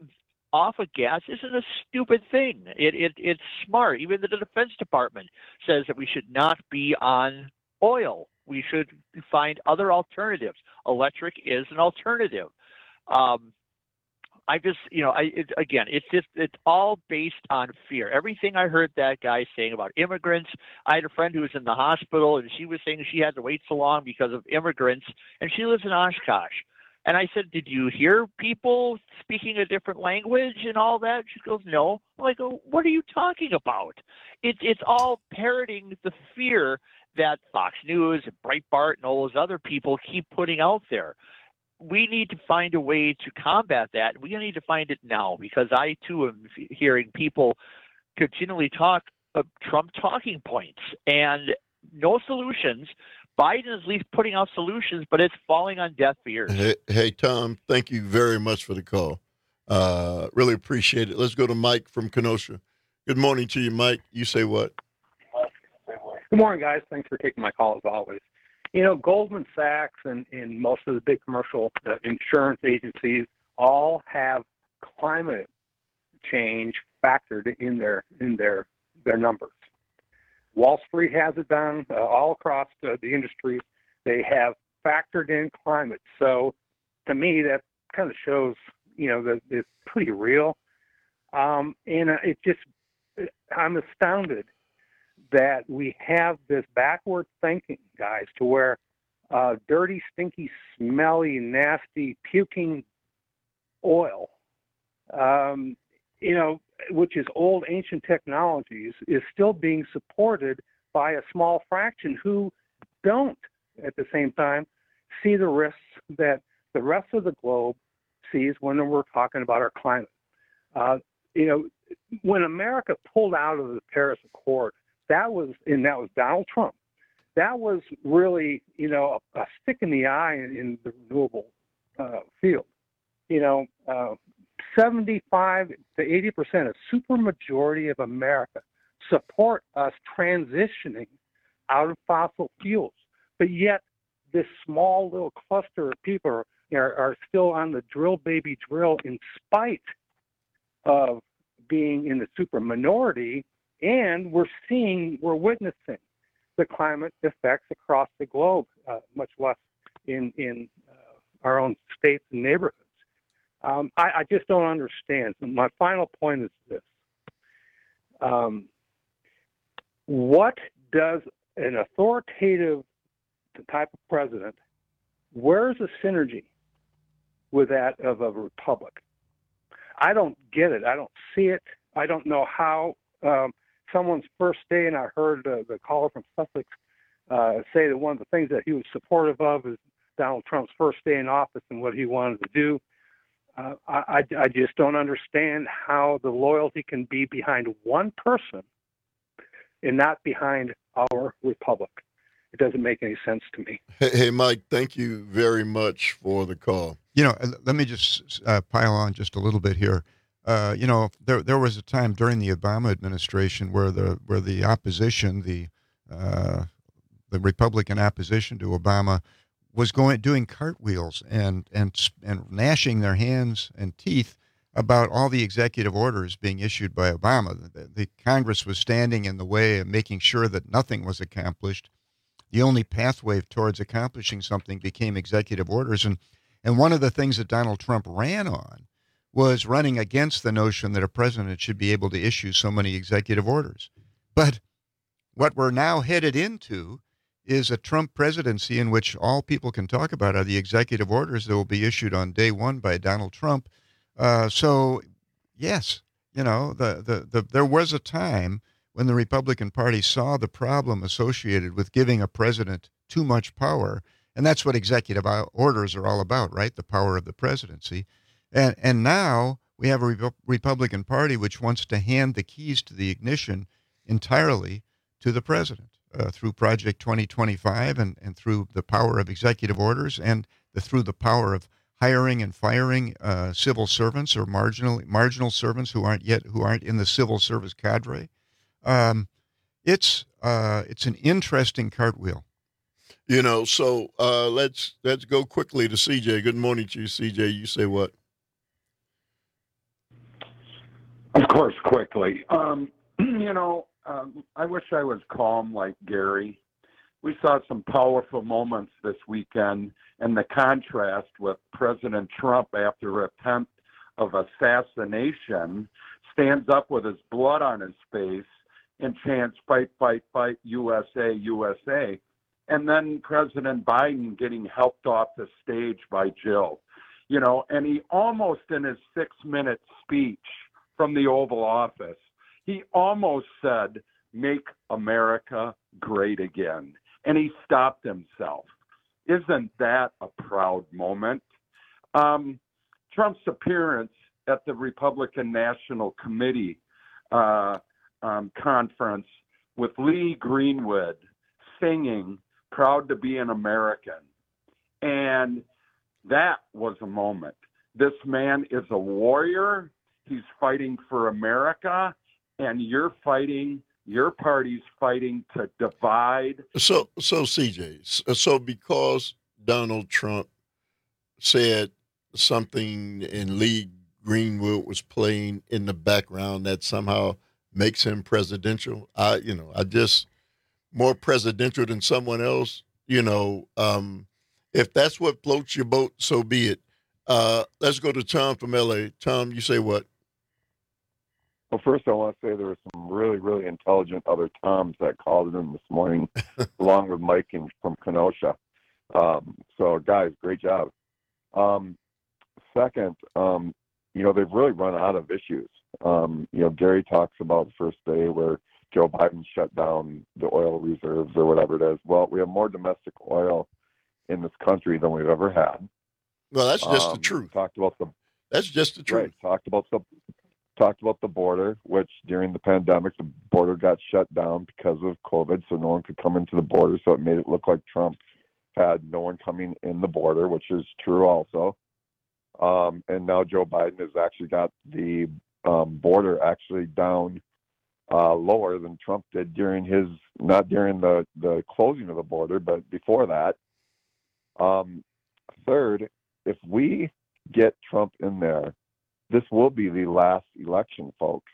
off of gas isn't a stupid thing. It, it it's smart. Even the Defense Department says that we should not be on oil. We should find other alternatives. Electric is an alternative. Um, I just, you know, I it, again, it's just it's all based on fear. Everything I heard that guy saying about immigrants. I had a friend who was in the hospital, and she was saying she had to wait so long because of immigrants, and she lives in Oshkosh. And I said, did you hear people speaking a different language and all that? She goes, no. I'm like, oh, what are you talking about? It, it's all parroting the fear that Fox News and Breitbart and all those other people keep putting out there. We need to find a way to combat that. We need to find it now, because I, too, am hearing people continually talk of Trump talking points and no solutions. Biden is at least putting out solutions, but it's falling on deaf ears. Hey, hey Tom, thank you very much for the call. Uh, really appreciate it. Let's go to Mike from Kenosha. Good morning to you, Mike. You say what? Good morning, guys. Thanks for taking my call, as always. You know, Goldman Sachs and, and most of the big commercial uh, insurance agencies all have climate change factored in their in their their numbers. Wall Street has it done uh, all across uh, the industry. They have factored in climate. So to me, that kind of shows, you know, that it's pretty real. Um, and uh, it just, I'm astounded that we have this backward thinking, guys, to where uh, dirty, stinky, smelly, nasty, puking oil, um, you know, which is old, ancient technologies, is still being supported by a small fraction who don't, at the same time, see the risks that the rest of the globe sees when we're talking about our climate. Uh, you know, when America pulled out of the Paris Accord, that was, and that was Donald Trump, that was really, you know, a, a stick in the eye in, in the renewable uh, field. You know, uh, seventy-five to eighty percent, a supermajority of America support us transitioning out of fossil fuels. But yet, this small little cluster of people are, are, are still on the drill, baby, drill, in spite of being in the super minority. And we're seeing, we're witnessing the climate effects across the globe, uh, much less in, in uh, our own states and neighborhoods. Um, I, I just don't understand. My final point is this. Um, what does an authoritative type of president, where's the synergy with that of a republic? I don't get it. I don't see it. I don't know how um, someone's first day, and I heard uh, the caller from Sussex uh, say that one of the things that he was supportive of is Donald Trump's first day in office and what he wanted to do. Uh, I, I just don't understand how the loyalty can be behind one person and not behind our republic. It doesn't make any sense to me. Hey, hey Mike, thank you very much for the call. You know, let me just uh, pile on just a little bit here. Uh, you know, there there was a time during the Obama administration where the where the opposition, the uh, the Republican opposition to Obama, was going doing cartwheels and and and gnashing their hands and teeth about all the executive orders being issued by Obama. The, the Congress was standing in the way of making sure that nothing was accomplished. The only pathway towards accomplishing something became executive orders, and and one of the things that Donald Trump ran on was running against the notion that a president should be able to issue so many executive orders. But what we're now headed into is a Trump presidency in which all people can talk about are the executive orders that will be issued on day one by Donald Trump. Uh, so, yes, you know, the, the, the, there was a time when the Republican Party saw the problem associated with giving a president too much power, and that's what executive orders are all about, right? The power of the presidency. And and now we have a Re- Republican Party which wants to hand the keys to the ignition entirely to the president uh, through Project twenty twenty-five and, and through the power of executive orders and the, through the power of hiring and firing uh, civil servants or marginal marginal servants who aren't yet who aren't in the civil service cadre. Um, it's uh, it's an interesting cartwheel. You know, so uh, let's let's go quickly to C J. Good morning to you, C J. You say what? Of course, quickly. Um, you know, um, I wish I was calm like Gary. We saw some powerful moments this weekend, and the contrast with President Trump after an attempt of assassination stands up with his blood on his face and chants, fight, fight, fight, U S A, U S A. And then President Biden getting helped off the stage by Jill. You know, and he almost in his six-minute speech from the Oval Office, he almost said, make America great again. And he stopped himself. Isn't that a proud moment? Um, Trump's appearance at the Republican National Committee uh, um, conference with Lee Greenwood singing Proud to be an American. And that was a moment. This man is a warrior. He's fighting for America, and you're fighting, your party's fighting to divide. So, so C J, so because Donald Trump said something and Lee Greenwood was playing in the background that somehow makes him presidential, I, you know, I just more presidential than someone else, you know, um, if that's what floats your boat, so be it. Uh, let's go to Tom from L A. Tom, you say what? Well, first I want to say there were some really, really intelligent other Toms that called in this morning, along with Mike in, from Kenosha. Um, so, guys, great job. Um, second, um, you know, they've really run out of issues. Um, you know, Gary talks about the first day where Joe Biden shut down the oil reserves or whatever it is. Well, we have more domestic oil in this country than we've ever had. Well, that's just um, the truth. Talked about the that's just the truth. Right, talked about the talked about the border, which during the pandemic the border got shut down because of COVID, so no one could come into the border. So it made it look like Trump had no one coming in the border, which is true also. Um, and now Joe Biden has actually got the um, border actually down uh, lower than Trump did during his, not during the, the closing of the border, but before that. Um, third, if we get Trump in there, this will be the last election, folks.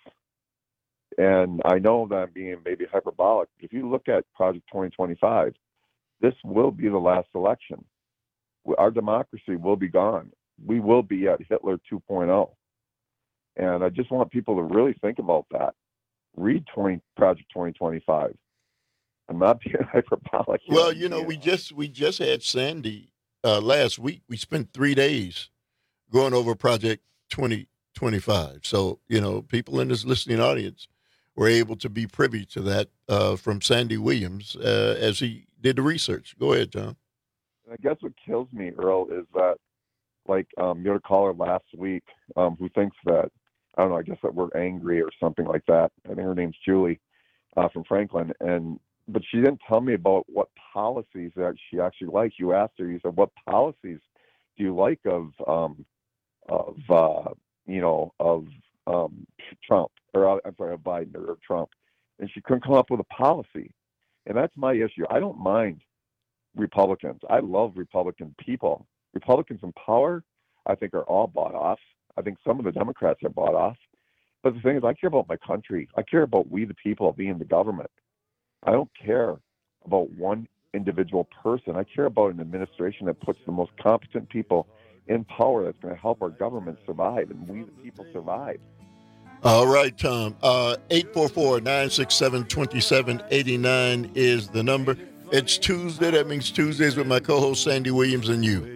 And I know that I'm being maybe hyperbolic. If you look at Project twenty twenty-five, this will be the last election. Our democracy will be gone. We will be at Hitler two point oh. And I just want people to really think about that. Read twenty, Project twenty twenty-five. I'm not being hyperbolic. Well, you know, we just we just had Sandy uh, last week. We spent three days going over Project twenty twenty-five. So, you know, people in this listening audience were able to be privy to that uh, from Sandy Williams uh, as he did the research. Go ahead, John. I guess what kills me, Earl, is that, like, um, you had a caller last week um, who thinks that, I don't know, I guess that we're angry or something like that. I think her name's Julie uh, from Franklin. And but she didn't tell me about what policies that she actually likes. You asked her, you said, what policies do you like of, um, of uh, you know, of um, Trump, or I'm sorry, of Biden or of Trump? And she couldn't come up with a policy. And that's my issue. I don't mind Republicans. I love Republican people. Republicans in power, I think, are all bought off. I think some of the Democrats are bought off. But the thing is, I care about my country. I care about we, the people, being the government. I don't care about one individual person. I care about an administration that puts the most competent people in power that's going to help our government survive and we, the people, survive. All right, Tom. Uh, eight four four, nine six seven, two seven eight nine is the number. It's Tuesday. That means Tuesdays with my co-host Sandy Williams and you.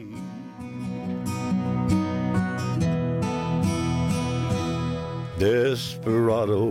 Desperado,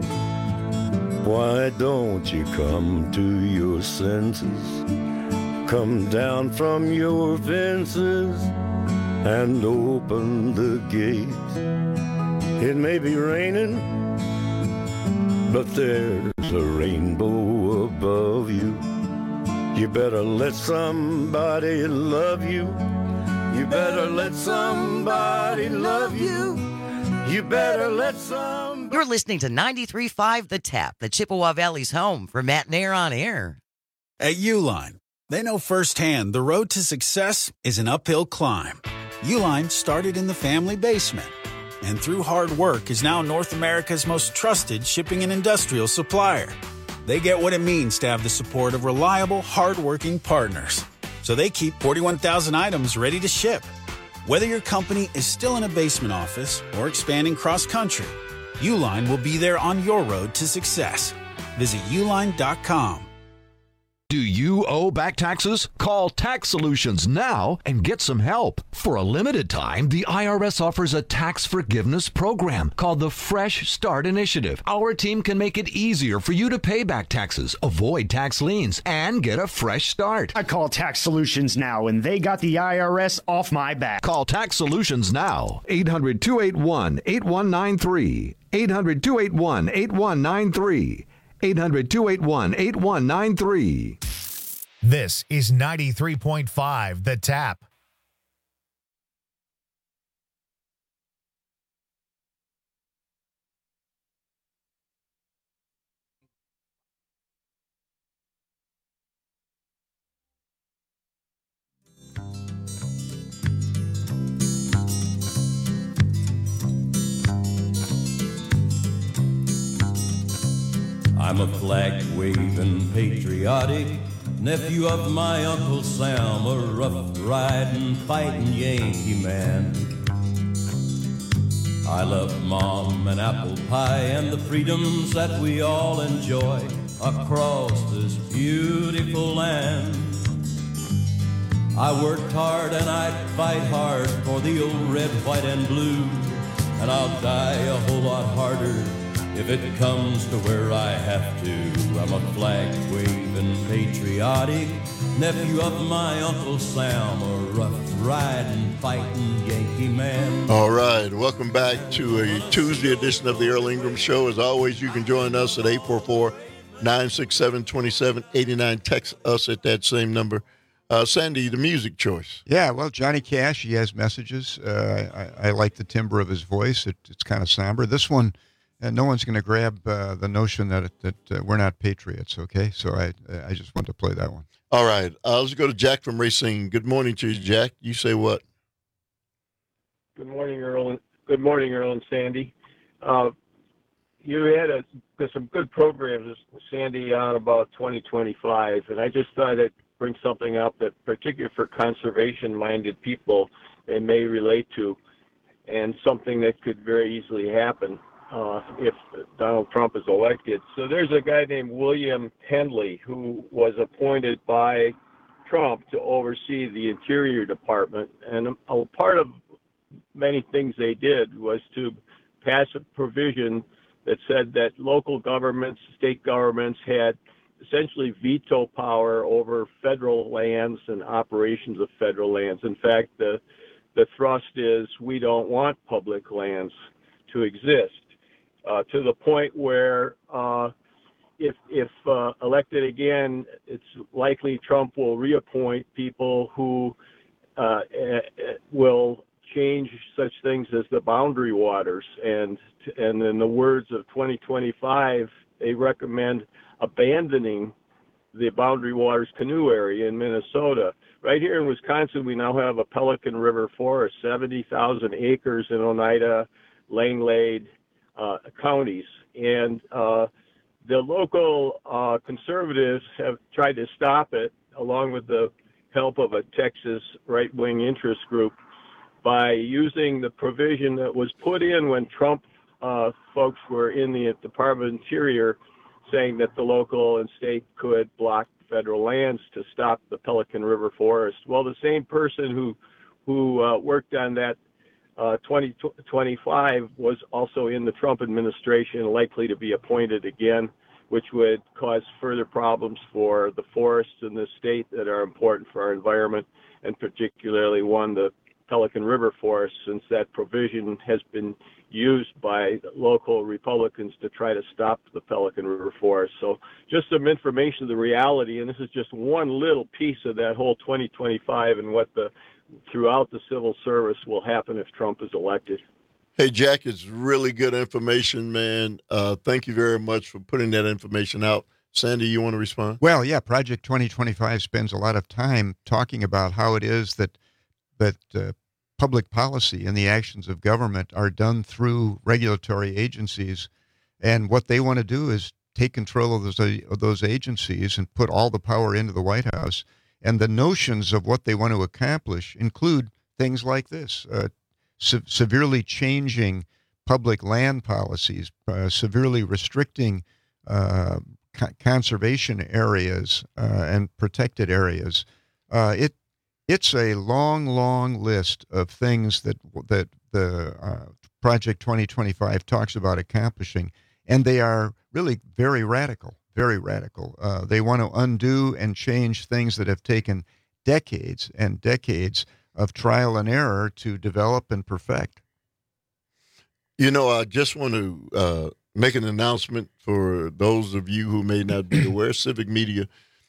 why don't you come to your senses? Come down from your fences and open the gate. It may be raining, but there's a rainbow above you. You better let somebody love you. You better let somebody love you. You better let some. You're listening to ninety-three point five The Tap, the Chippewa Valley's home for Matt and Air on Air. At Uline, they know firsthand the road to success is an uphill climb. Uline started in the family basement. and through hard work is now North America's most trusted shipping and industrial supplier. They get what it means to have the support of reliable, hard-working partners. So they keep forty-one thousand items ready to ship. Whether your company is still in a basement office or expanding cross-country, Uline will be there on your road to success. Visit uline dot com. Do you owe back taxes? Call Tax Solutions now and get some help. For a limited time, the I R S offers a tax forgiveness program called the Fresh Start Initiative. Our team can make it easier for you to pay back taxes, avoid tax liens, and get a fresh start. I call Tax Solutions now, and they got the I R S off my back. Call Tax Solutions now. eight hundred, two eight one, eight one nine three. eight hundred, two eight one, eight one nine three. eight hundred, two eight one, eight one nine three. This is ninety-three point five The Tap. I'm a flag-waving, patriotic nephew of my Uncle Sam, a rough-riding, fighting Yankee man. I love Mom and apple pie and the freedoms that we all enjoy across this beautiful land. I worked hard and I'd fight hard for the old red, white, and blue, and I'll die a whole lot harder if it comes to where I have to. I'm a flag-waving, patriotic nephew of my Uncle Sam, a rough-riding, fighting Yankee man. All right, welcome back to a Tuesday edition of the Earl Ingram Show. As always, you can join us at eight four four, nine six seven, two seven eight nine. Text us at that same number. Uh, Sandy, the music choice. Yeah, well, Johnny Cash, he has messages. Uh, I, I like the timbre of his voice. It, it's kind of somber. This one, and no one's going to grab uh, the notion that that uh, we're not patriots, okay? So I I just want to play that one. All right. Uh, let's go to Jack from Racine. Good morning to you, Jack. You say what? Good morning, Earl. Good morning, Earl and Sandy. Uh, you had a, some good programs, Sandy, on about twenty twenty-five, and I just thought I'd bring something up that, particularly for conservation-minded people, they may relate to, and something that could very easily happen uh, if Donald Trump is elected. So there's a guy named William Pendley who was appointed by Trump to oversee the Interior Department, and a, a part of many things they did was to pass a provision that said that local governments, state governments had essentially veto power over federal lands and operations of federal lands. In fact, the the thrust is we don't want public lands to exist, uh, to the point where uh, if if uh, elected again, it's likely Trump will reappoint people who uh, will change such things as the boundary waters. And and in the words of twenty twenty-five, they recommend abandoning the Boundary Waters canoe area in Minnesota. Right here in Wisconsin, we now have a Pelican River forest, seventy thousand acres in Oneida, Langlade uh, counties. And uh, the local uh, conservatives have tried to stop it, along with the help of a Texas right-wing interest group, by using the provision that was put in when Trump uh, folks were in the Department of Interior, saying that the local and state could block federal lands to stop the Pelican River forest. Well, the same person who who uh, worked on that uh, twenty twenty-five was also in the Trump administration, likely to be appointed again, which would cause further problems for the forests in the state that are important for our environment, and particularly one, the Pelican River forest, since that provision has been used by local Republicans to try to stop the Pelican River forest. So just some information of the reality, and this is just one little piece of that whole twenty twenty-five and what the throughout the civil service will happen if Trump is elected. Hey, Jack, it's really good information, man. Uh, thank you very much for putting that information out. Sandy, you want to respond? Well, yeah, Project twenty twenty-five spends a lot of time talking about how it is that that uh, public policy and the actions of government are done through regulatory agencies. And what they want to do is take control of those, of those agencies and put all the power into the White House. And the notions of what they want to accomplish include things like this, uh, se- severely changing public land policies, uh, severely restricting uh, co- conservation areas uh, and protected areas. Uh, it it's a long, long list of things that that the uh, Project twenty twenty-five talks about accomplishing, and they are really very radical, very radical. Uh, they want to undo and change things that have taken decades and decades of trial and error to develop and perfect. You know, I just want to uh, make an announcement for those of you who may not be aware. Civic Media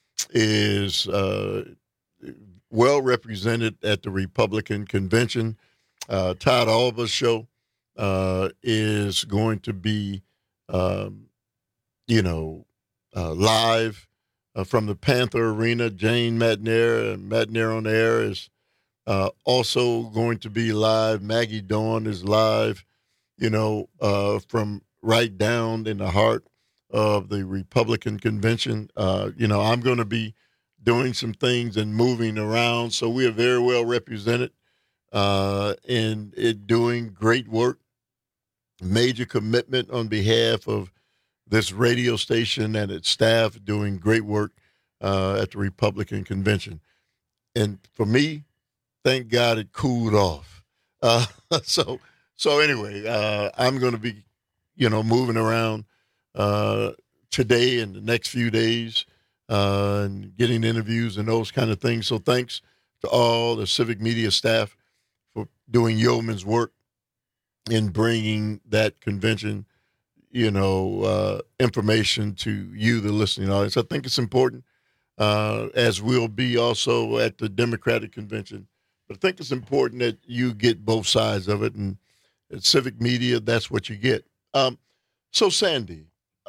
is uh, well represented at the Republican convention. Uh, Todd Alba's show uh, is going to be, um, you know, uh, live uh, from the Panther Arena. Jane McNair, and McNair on Air is uh, also going to be live. Maggie Dawn is live, you know, uh, from right down in the heart of the Republican convention. Uh, you know, I'm going to be doing some things and moving around, so we are very well represented uh, in it doing great work. Major commitment on behalf of this radio station and its staff doing great work uh, at the Republican convention. And for me, thank God it cooled off. Uh, so, so anyway, uh, I'm going to be, you know, moving around uh, today and the next few days uh, and getting interviews and those kind of things. So thanks to all the Civic Media staff for doing yeoman's work in bringing that convention, you know, uh, information to you, the listening audience. I think it's important, uh, as we'll be also at the Democratic convention. But I think it's important that you get both sides of it. And at Civic Media, that's what you get. Um, so, Sandy,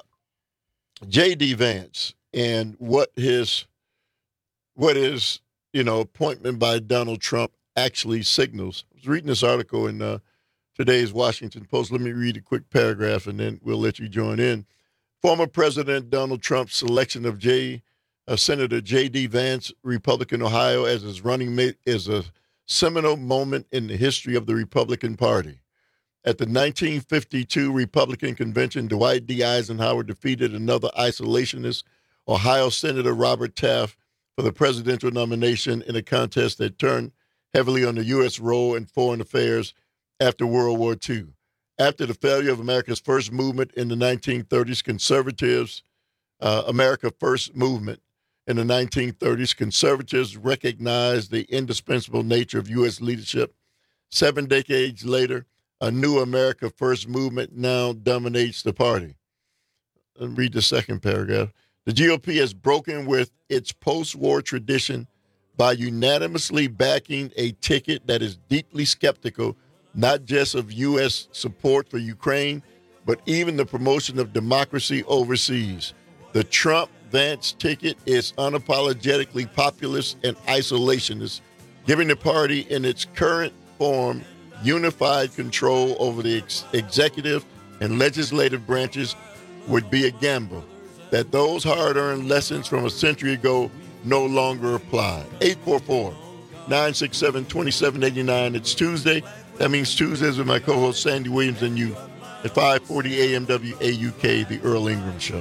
J D. Vance and what his, what his, you know, appointment by Donald Trump actually signals. I was reading this article in uh, today's Washington Post. Let me read a quick paragraph, and then we'll let you join in. Former President Donald Trump's selection of J. Uh, Senator J D. Vance, Republican Ohio, as his running mate is a seminal moment in the history of the Republican Party. At the nineteen fifty-two Republican Convention, Dwight D. Eisenhower defeated another isolationist, Ohio Senator Robert Taft, for the presidential nomination in a contest that turned heavily on the U S role in foreign affairs after World War Two. After the failure of America's first movement in the nineteen thirties, conservatives, uh, America First movement in the nineteen thirties, conservatives recognized the indispensable nature of U S leadership. Seven decades later, a new America First movement now dominates the party. Let me read the second paragraph. The G O P has broken with its post-war tradition by unanimously backing a ticket that is deeply skeptical, not just of U S support for Ukraine, but even the promotion of democracy overseas. The Trump-Vance ticket is unapologetically populist and isolationist, giving the party in its current form unified control over the ex- executive and legislative branches would be a gamble that those hard-earned lessons from a century ago no longer apply. eight four four, nine six seven, two seven eight nine. It's Tuesday. That means Tuesdays with my co-host Sandy Williams and you at five forty A M W A U K, the Earl Ingram Show.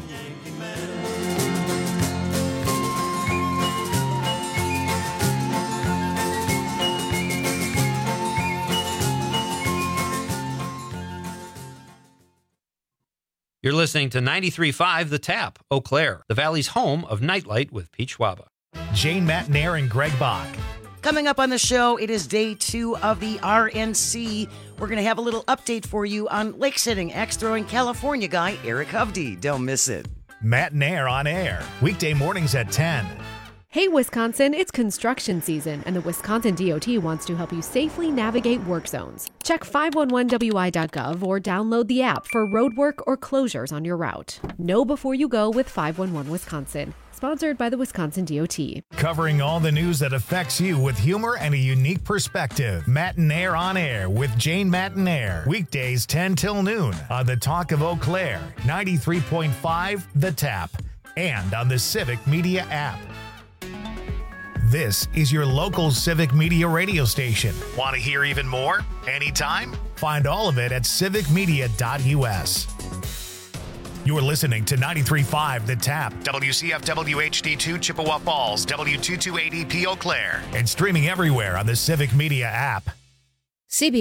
You're listening to ninety-three point five The Tap, Eau Claire, the Valley's home of Nightlight with Pete Schwaba. Jane McNair and Greg Bach. Coming up on the show, it is day two of the R N C. We're going to have a little update for you on lake-sitting, axe-throwing California guy Eric Hovde. Don't miss it. Matt Nair on air, weekday mornings at ten. Hey, Wisconsin, it's construction season, and the Wisconsin D O T wants to help you safely navigate work zones. Check five one one W I dot gov or download the app for road work or closures on your route. Know before you go with five one one Wisconsin. Sponsored by the Wisconsin D O T. Covering all the news that affects you with humor and a unique perspective. Matinaire on Air with Jane Matinaire. Weekdays ten till noon on the Talk of Eau Claire, ninety-three point five The Tap, and on the Civic Media app. This is your local Civic Media radio station. Want to hear even more? Anytime? Find all of it at civic media dot U S. You're listening to ninety-three point five The Tap, W C F W H D two Chippewa Falls, W two two eight E P Eau Claire, and streaming everywhere on the Civic Media app. C B